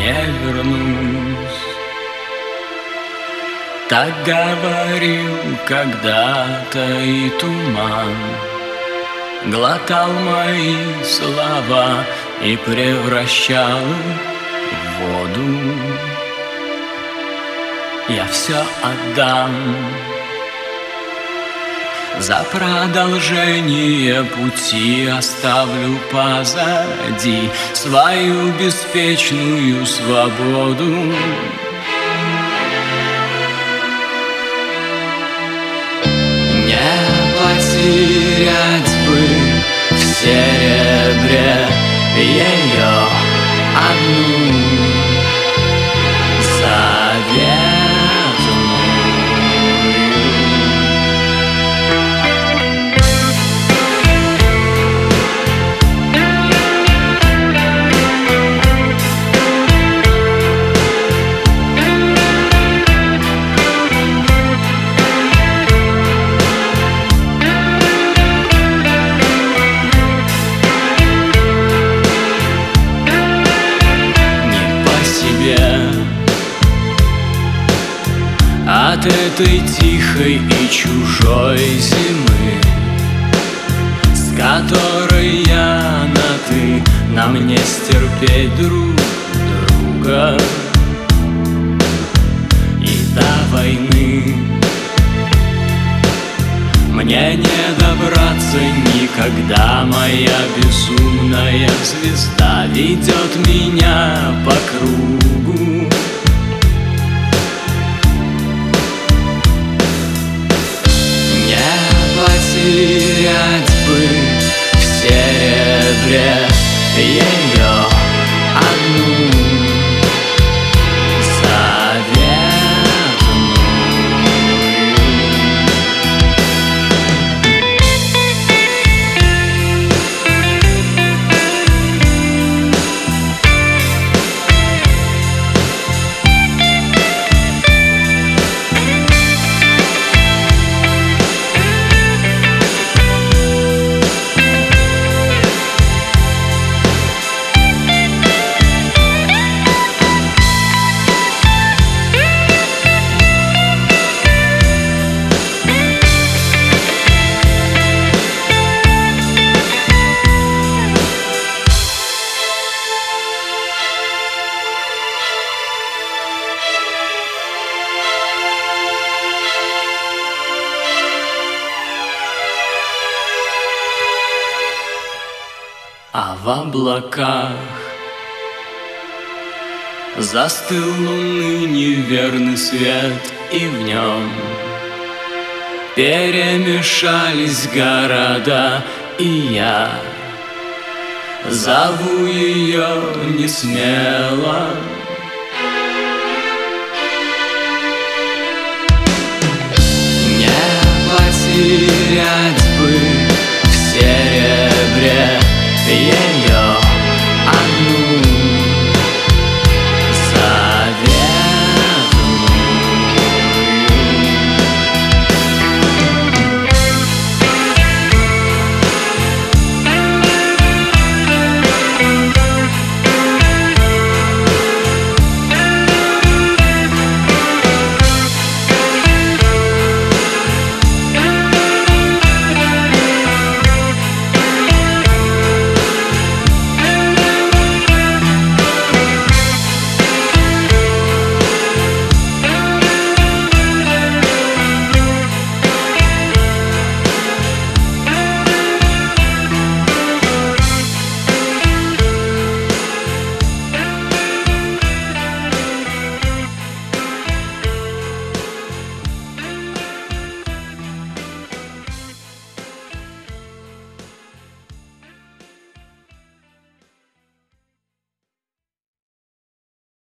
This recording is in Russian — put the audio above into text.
не вернусь. Так говорил когда-то и туман, глотал мои слова и превращал в воду. Я все отдам за продолжение пути, оставлю позади свою беспечную свободу. Не потерять бы в серебре ее одну заветную. От этой тихой и чужой зимы, с которой я на «ты», нам не стерпеть друг друга. И до войны мне не добраться никогда, моя безумная звезда ведет меня по кругу. Потерять бы в серебре ее одну А в облаках застыл луны неверный свет, и в нем перемешались города, и я зову ее несмело. Не потерять